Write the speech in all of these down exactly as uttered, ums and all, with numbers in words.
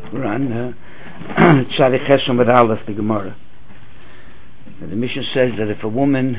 We're on Tzaddik Chesed with Aleph, the Gemara. The Mishnah says that if a woman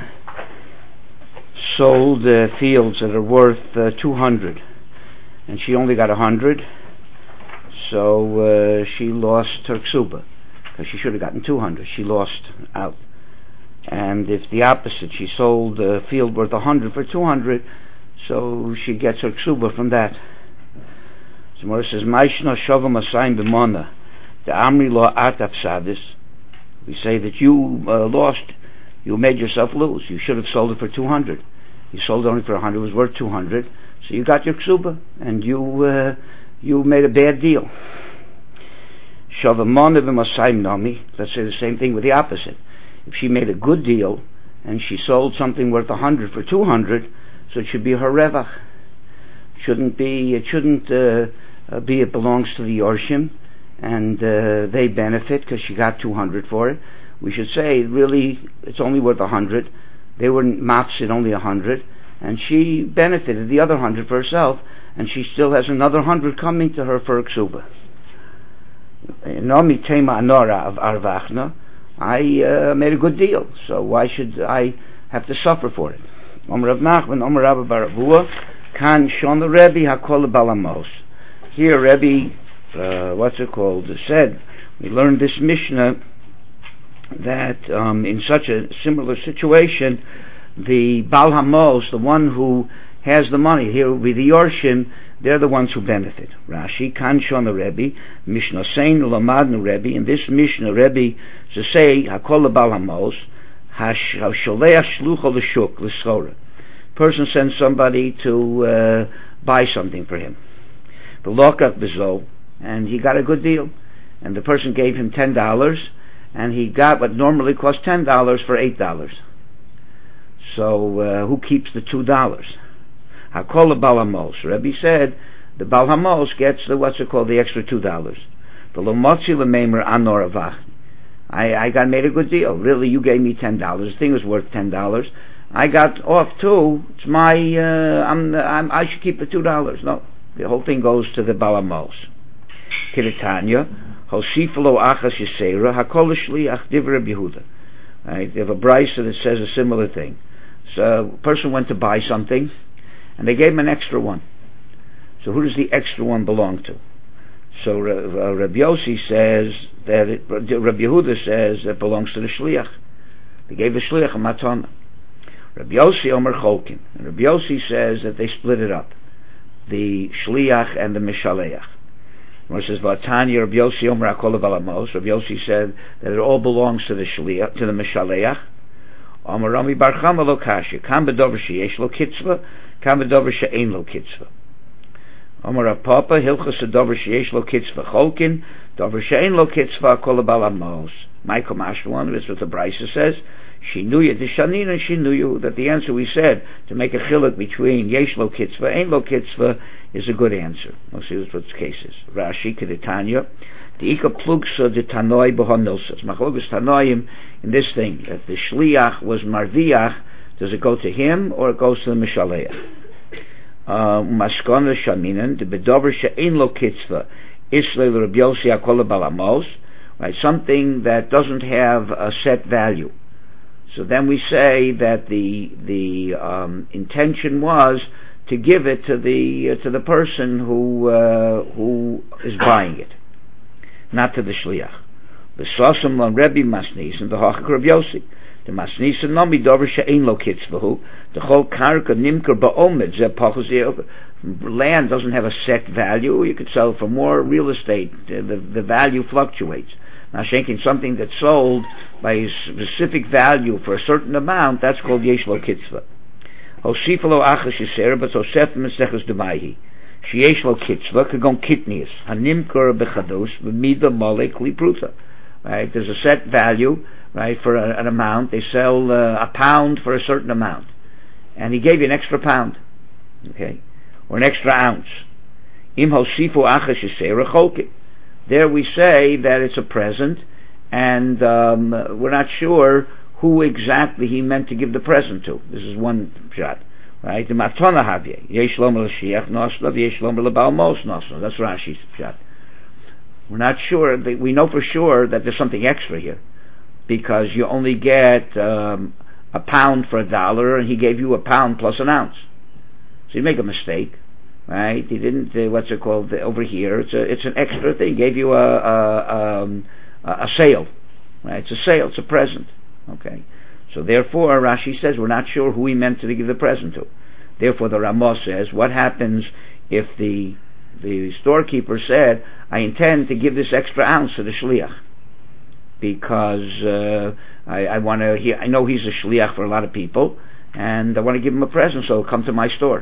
sold uh, fields that are worth uh, two hundred and she only got one hundred, so uh, she lost her ksuba because she should have gotten two hundred. She lost out. And if the opposite, she sold a field worth one hundred for two hundred, so she gets her ksuba from that. So Gemara says, "Ma'ishna shavah masayim b'mona, the amri lo atap sadis." We say that you uh, lost, you made yourself lose. You should have sold it for two hundred. You sold it only for one hundred. It was worth two hundred, so you got your ksuba, and you uh, you made a bad deal. Shavah mona b'masayim nami. Let's say the same thing with the opposite. If she made a good deal and she sold something worth one hundred for two hundred, so it should be her revach. Shouldn't be. It shouldn't uh, uh, be. It belongs to the Yorshim, and uh, they benefit because she got two hundred for it. We should say really it's only worth one hundred. They were mafsid only one hundred, and she benefited the other one hundred for herself, and she still has another one hundred coming to her for a ksuba. Nomi tema anora of arvachna. I uh, made a good deal, so why should I have to suffer for it? Omer Rav Nachman, Omer Rabba bar Avua, Kan Shon the Rebbe Hakol Balamos. Here Rebbe, uh, what's it called, said, we learned this Mishnah that um, in such a similar situation, the Bal Hamos, the one who has the money, here will be the Yorshim, they're the ones who benefit. Rashi, Kan Shon the Rebbe, Mishnah Sein Lamadnu Rebbe, in this Mishnah Rebbe to say, Hakol Bal Hamos, Hasholeach Shlucho L'Shuk L'Schora. Person sends somebody to uh, buy something for him, and he got a good deal, and the person gave him ten dollars, and he got what normally costs ten dollars for eight dollars. So uh, who keeps the two dollars? Hakol Bal Hamos. Rebbe said the Bal Hamos gets the what's it called the extra two dollars. I I got made a good deal. Really, you gave me ten dollars. The thing was worth ten dollars. I got off too. It's my. Uh, I'm, I'm. I should keep the two dollars. No, the whole thing goes to the Bal Hamos. Kiritanya, Hosifalo Achas Yisera Hakol Shliach Divrei Reb Yehuda. Right, they have a brisa that says a similar thing. So a person went to buy something, and they gave him an extra one. So who does the extra one belong to? So uh, Reb Yossi says that it, Reb Yehuda says it belongs to the shliach. They gave the shliach a matana. Reb Yossi Omer Cholkin. And Reb Yossi says that they split it up, the shliach and the mishaleach. When it says Vatanya Reb Yossi Omer Hakol Bal Hamos, Reb Yossi said that it all belongs to the shliach, to the mishaleach. Omer Rami Bar Chama lo kasha, kam bedover sheyesh lo kitzva, kam bedover she'ein lo kitzva. Omer Rav Papa Hilchos Dover sheyesh lo kitzva cholkin, dover she'ein lo kitzva Hakol Bal Hamos. Michael Mashwan, this is what the brisa says. Shinuya Dishanin and Shinuyu, that the answer we said to make a chiluk between Yesh Lo Kitzvah, Ein Lo Kitzvah is a good answer. We'll see what the case is. Rashi Kedetanya, the Ika Plugsa de Tanoi Bohon Nilsas. Machlogus Tanoim in this thing, that the Shliach was Marviach, does it go to him or it goes to the Mishaleach? Maskona Shaminan, the Bedover She'ein Lo Kitzvah, Islay Reb Yossi Hakol Bal Hamos, right, something that doesn't have a set value. So then we say that the the um, intention was to give it to the uh, to the person who uh, who is buying it, not to the shliach. The sosam on Rebbe Masnis and the Hachak Reb Yossi. The Masnis and Nomi Dover She'ein Lo Kitzvahu. The whole karka nimker ba'omed ze pachos. Land doesn't have a set value. You could sell for more real estate. The the, the value fluctuates. Now, shenkin something that's sold by a specific value for a certain amount, that's called yesh lo kitzvah. Hosifalo achas yisera, but osef mesechus demaihi. Sheyesh lo kitzvah kagon kitnius hanimkor bechadus v'mida molek lipruta. Right, there's a set value, right, for a, an amount. They sell uh, a pound for a certain amount, and he gave you an extra pound, okay, or an extra ounce. Im hosifu achas yisera cholkit. There we say that it's a present, and um, we're not sure who exactly he meant to give the present to. This is one shot, right? The matana havye yesh lomer l'shiach nosla, yesh lomer l'bal mos nosla. That's Rashi's shot. we're not sure, that we know for sure that there's something extra here, because you only get um, a pound for a dollar, and he gave you a pound plus an ounce. So you make a mistake, right? He didn't, uh, what's it called, over here, it's a, it's an extra thing. He gave you a, a, um, a sale, right? It's a sale, it's a present, okay? So therefore, Rashi says, we're not sure who he meant to give the present to. Therefore, the Ramah says, what happens if the the storekeeper said, I intend to give this extra ounce to the shliach, because uh, I, I want to. I know he's a shliach for a lot of people, and I want to give him a present, so he'll come to my store.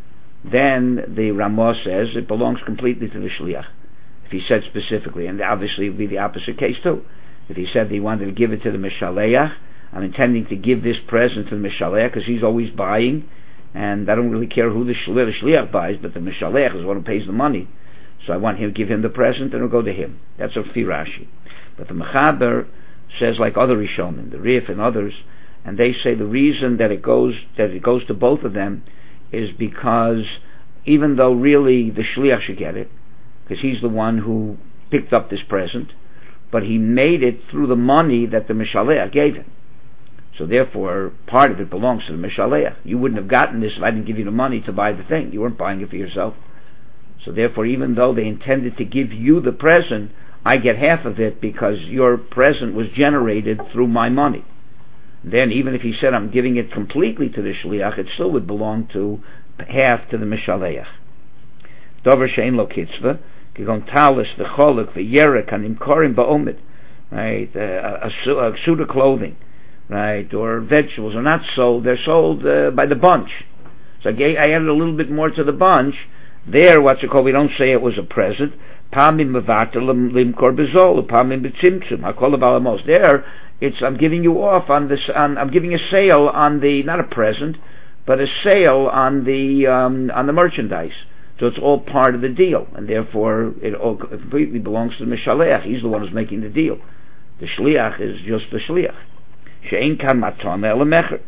Then the Ramah says it belongs completely to the shliach, if he said specifically, and obviously it would be the opposite case too. If he said that he wanted to give it to the mishaleach, I'm intending to give this present to the mishaleach because he's always buying, and I don't really care who the shliach buys, but the mishaleach is the one who pays the money. So I want him to give him the present, and it'll go to him. That's a Rashi. But the Mechaber says, like other Rishonim, the Rif and others, and they say the reason that it goes that it goes to both of them is because even though really the shliach should get it, because he's the one who picked up this present, but he made it through the money that the mishaleach gave him. So therefore, part of it belongs to the mishaleach. You wouldn't have gotten this if I didn't give you the money to buy the thing. You weren't buying it for yourself. So therefore, even though they intended to give you the present, I get half of it because your present was generated through my money. Then even if he said I'm giving it completely to the shliach, it still would belong to half to the mishaleach. Dover shein lo kitzva, kigon talis the choluk the yerek anim korim ba'omid, right? A, a, a suit of clothing, right, or vegetables are not sold; they're sold uh, by the bunch. So I, gave, I added a little bit more to the bunch. There, what's it called? We don't say it was a present. Pamim mevater limkor bezol, pamim betzimtzum. I call it balamos. There, it's I'm giving you off on this. On, I'm giving a sale on the, not a present, but a sale on the um, on the merchandise. So it's all part of the deal, and therefore it all completely belongs to the mishaleach. He's the one who's making the deal. The shliach is just the shliach. She'ein kan matan ela mecher.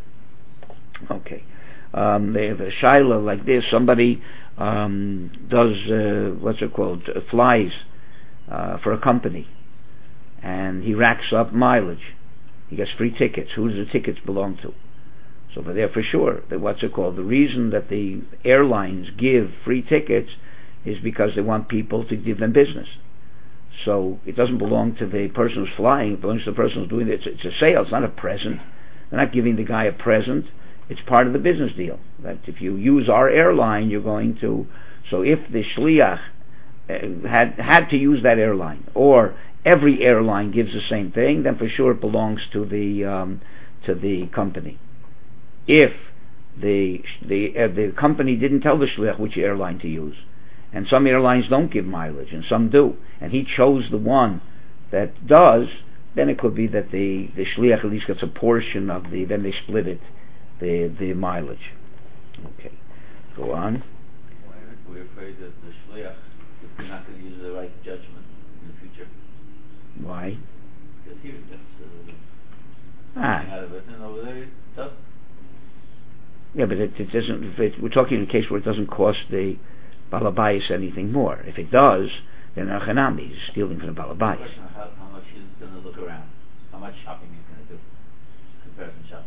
Okay. Um, they have a shaila like this. Somebody um, does uh, what's it called? Uh, flies uh, for a company, and he racks up mileage. He gets free tickets. Who does the tickets belong to? So for there, for sure, that what's it called? The reason that the airlines give free tickets is because they want people to give them business. So it doesn't belong to the person who's flying. It belongs to the person who's doing it. It's, it's a sale. It's not a present. They're not giving the guy a present. It's part of the business deal. That if you use our airline, you're going to. So if the shliach uh, had had to use that airline, or every airline gives the same thing, then for sure it belongs to the um, to the company. If the the uh, the company didn't tell the shliach which airline to use, and some airlines don't give mileage and some do, and he chose the one that does, then it could be that the the shliach at least gets a portion of the. Then they split it. The, the mileage. Okay, go on. We're afraid that the shliach is not going to use the right judgment in the future. Why? Because here it gets uh, ah. out of it, and over there it doesn't. Yeah, but it, it doesn't. If it, we're talking in a case where it doesn't cost the balabayas anything more. If it does, then achanami is stealing from the balabayas. How, how much he's going to look around? How much shopping he's going to do? Comparison shopping.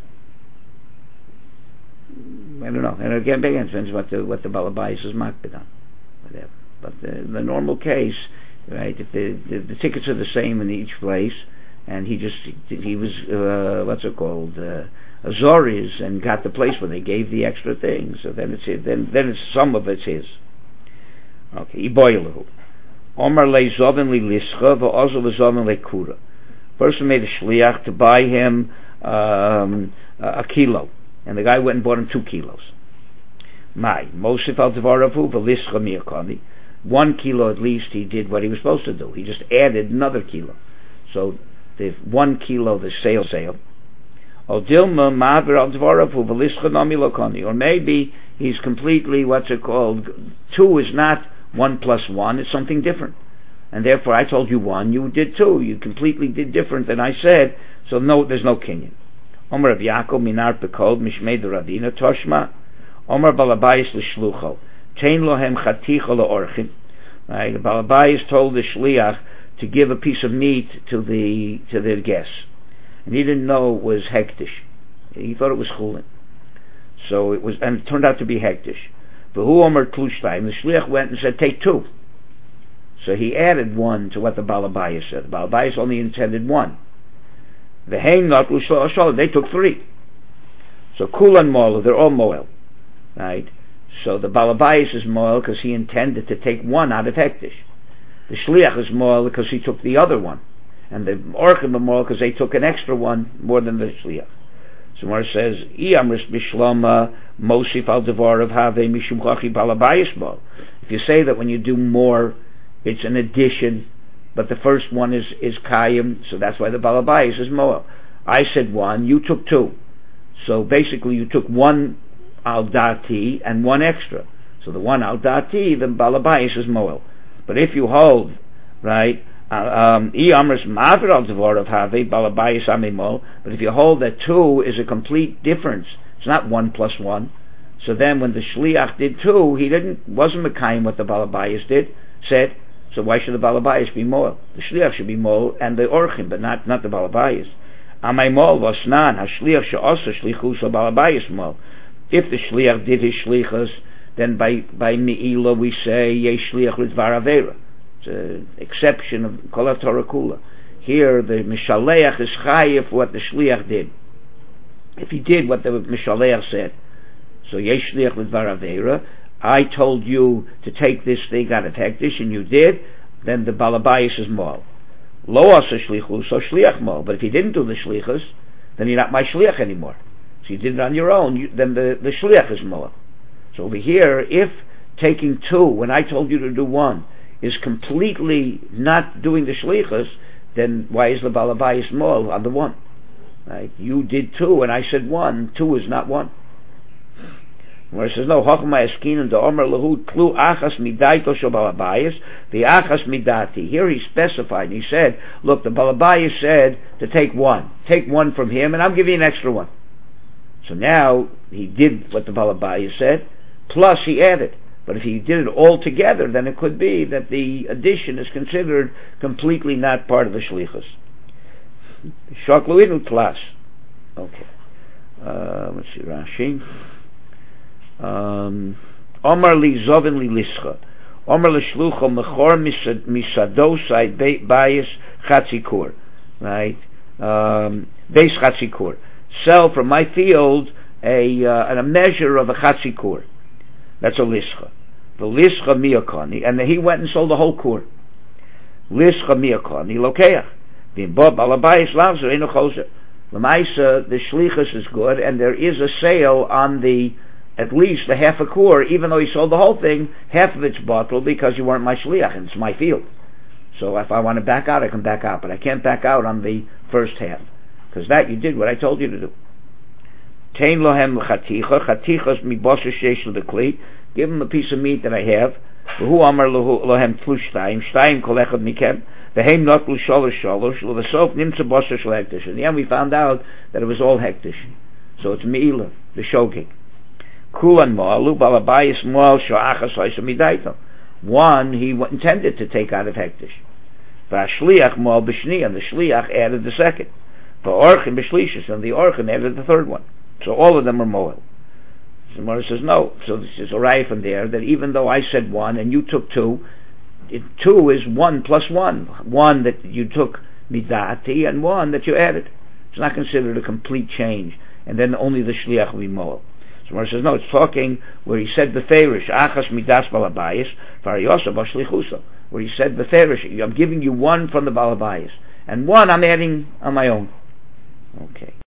I don't know. And again, again, depends what the what the balabais is makbid on, whatever. But the, the normal case, right? If the, the the tickets are the same in each place, and he just he was uh, what's it called uh, Azori's and got the place where they gave the extra thing, so then it's then then it's some of it's his. Okay, iboilu. Omar le zovin li lischa v'ozel v'zovin le kura. Person made a shliach to buy him um, a kilo. And the guy went and bought him two kilos. My Mosif al Devaravu v'lischa miyakani. One kilo at least he did what he was supposed to do. He just added another kilo. So the one kilo the sale sale. Or Dilma Maver al Devaravu v'lischa nami lokani. Or maybe he's completely what's it called? Two is not one plus one. It's something different. And therefore I told you one, you did two. You completely did different than I said. So no, there's no kinyan. Omer Rav Yaakov minar pekod mishmei de Ravina toshma. Omer balabayis l'shlucho tein lohem chaticha leorchim. Right, the balabayis told the shliach to give a piece of meat to the to the guests, and he didn't know it was hektish. He thought it was chulin. So it was, and it turned out to be hektish. But who omer tlushtayim? The shliach went and said, take two. So he added one to what the balabayas said. The balabayas only intended one. The haim not lushlo, they took three. So kulan moel, they're all moel, right? So the balabayas is moel because he intended to take one out of hektish. The shliach is moel because he took the other one, and the orchim are moel because they took an extra one more than the shliach. So Mar says, I amris bishlama mosif al devar of have mishum chachi balabayas moel. If you say that when you do more, it's an addition, but the first one is is kayim, so that's why the balabayas is moel. I said one, you took two. So basically you took one al dati and one extra. So the one al dati, the balabayas is moel. But if you hold, right, um, but if you hold that two is a complete difference, it's not one plus one. So then when the shliach did two, he didn't wasn't mekayim what the balabayas did said. So why should the balabayas be moel? The shliach should be moel and the orchim, but not not the balabayas. Amay moel vasnan hashliach she'asa shlichus balabayas moel. If the shliach did his shlichus, then by by meila we say yesh shliach lidvar avera. It's an exception of kol Torah kula. Here the mishaleach is chayiv for what the shliach did. If he did what the mishaleach said, so yesh shliach lidvar avera. I told you to take this thing out of hektish, and you did. Then the balabayas is moel. Lo asa shlichus, so shliach moel. But if he didn't do the shlichus, then you're not my shliach anymore. So you did it on your own. You, then the the shliach is moel. So over here, if taking two when I told you to do one is completely not doing the shlichus, then why is the balabayas moel on the one? Right? You did two and I said one. Two is not one. Where it says no, Chachma Eskin the Omer Lahu Tlu Achas Midaito Shel Balabayas, the Achas Midati. Here he specified. He said, look, the Balabayas said to take one, take one from him, and I'm giving you an extra one. So now he did what the Balabayas said, plus he added. But if he did it all together, then it could be that the addition is considered completely not part of the shlichus. Shakluinu Tlas. Okay. Uh, let's see, Rashi. Um, Omar li zovin li lischa. Omar li shlucho mechor misadosai bayis chatzikur. Right? Um, Beis chatzikur. Sell from my field a uh, a measure of a chatzikur. That's a lischa. The lischa miyakani, and he went and sold the whole kur. Lischa miyakani lokeach. The bob alabayis lavzer eno choser. Lamaisa, the shlichus is good, and there is a sale on the at least the half a kur, even though he sold the whole thing, half of it's bottled because you weren't my shliach, and it's my field. So if I want to back out, I can back out, but I can't back out on the first half, because that you did what I told you to do. Tein lohem chaticha, chatichas mi bosher sheish l'dekli, give him a piece of meat that I have, v'hu amar lohem tlu shtayim, shtayim kol echad mikem, v'heim not lu sholosh sholosh, l'vasov nimtza bosher shel hektish. In the end we found out that it was all hektish. So it's me'ilah, the shogeg. Kulan mo'alu balabayis mo'al sho'achas hoysa midaito. One he intended to take out of hektish. V'ashliach mo'al b'shni, and the shliach added the second. V'orchim b'shlishis, and the orchim added the third one. So all of them are mo'al. So Gemara says no. So this is a raya from there that even though I said one and you took two, it, two is one plus one. One that you took midati and one that you added. It's not considered a complete change. And then only the shliach will be mo'al. So Gemara says no, it's talking where he said beferish achas midas balabayis variyosa b'shlichusa, where he said beferish, I'm giving you one from the balabayis and one I'm adding on my own. Okay.